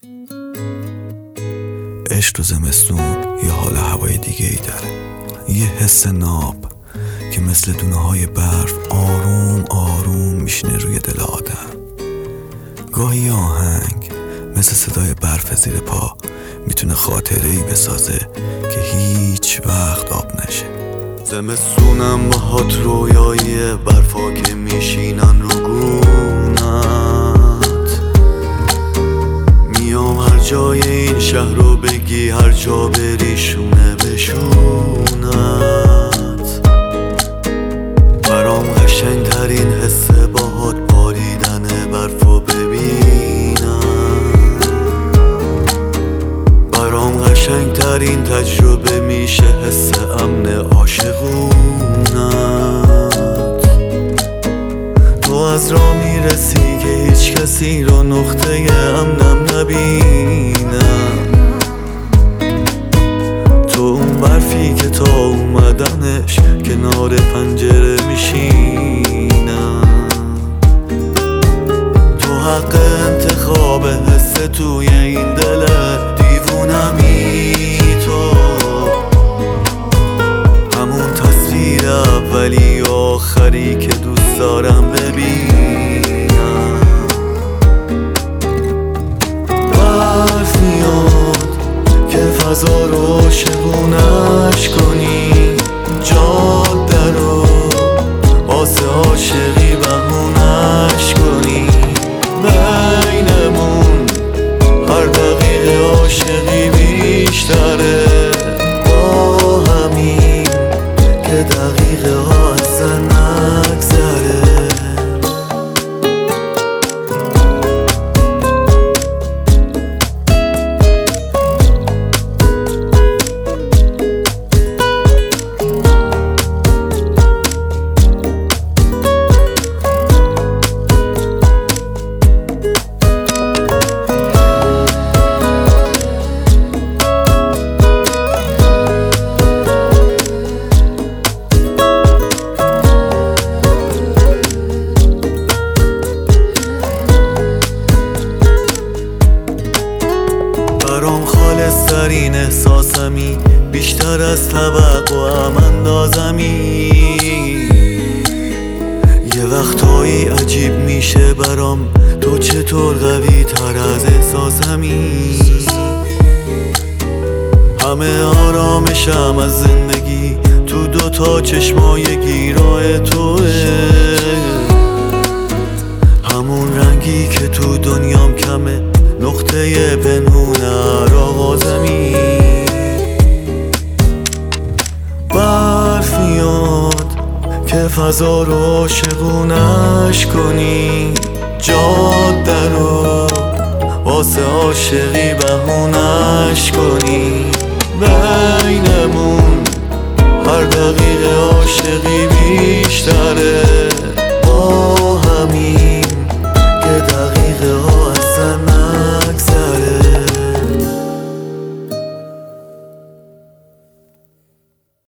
عشق تو زمستون یه حال هوای دیگه ای داره، یه حس ناب که مثل دونه های برف آروم آروم میشینه روی دل آدم. گاهی آهنگ مثل صدای برف زیر پا میتونه خاطره ای بسازه که هیچ وقت آب نشه. زمستونم باهات رویای برفا که میشینن رو گونت، میام هر جای این شهر رو بگی، هر جا بری شونه به شونت. برام قشنگ ترین حسه باهات باریدن برفا ببینم، برام قشنگ ترین تجربه میشه حس امن عاشقونت. تو از راه میرسی که هیچ کسی رو نقطه امنم نبینم، تو اون برفی که تا اومدنش کنار پنجره میشینم. تو حق انتخاب حس توی این دل دیوونمی، تو همون تصویر اولی و آخری که دوست دارم ببینم. برف میاد که فضا رو عاشقونش کنی، جاده رو واسه عاشقی بهونش کنی. بینمون هر دقیقه عاشقی بیشتره، با همین که دقیقه ها اصلا نگذره. برام خالص ترین احساسمی، بیشتر از توقعم اندازمی. یه وقتایی عجیب میشه برام تو چطور قوی تر از احساسمی. همه آرامشم از زندگی تو دوتا چشمای گیرای توه، همون رنگی که تو دنیام کمه، نقطه پنهون آغازمی. برف میاد که فضا رو عاشقونش کنی، جاده رو واسه عاشقی بهونش کنی. بینمون هر دقیقه عاشقی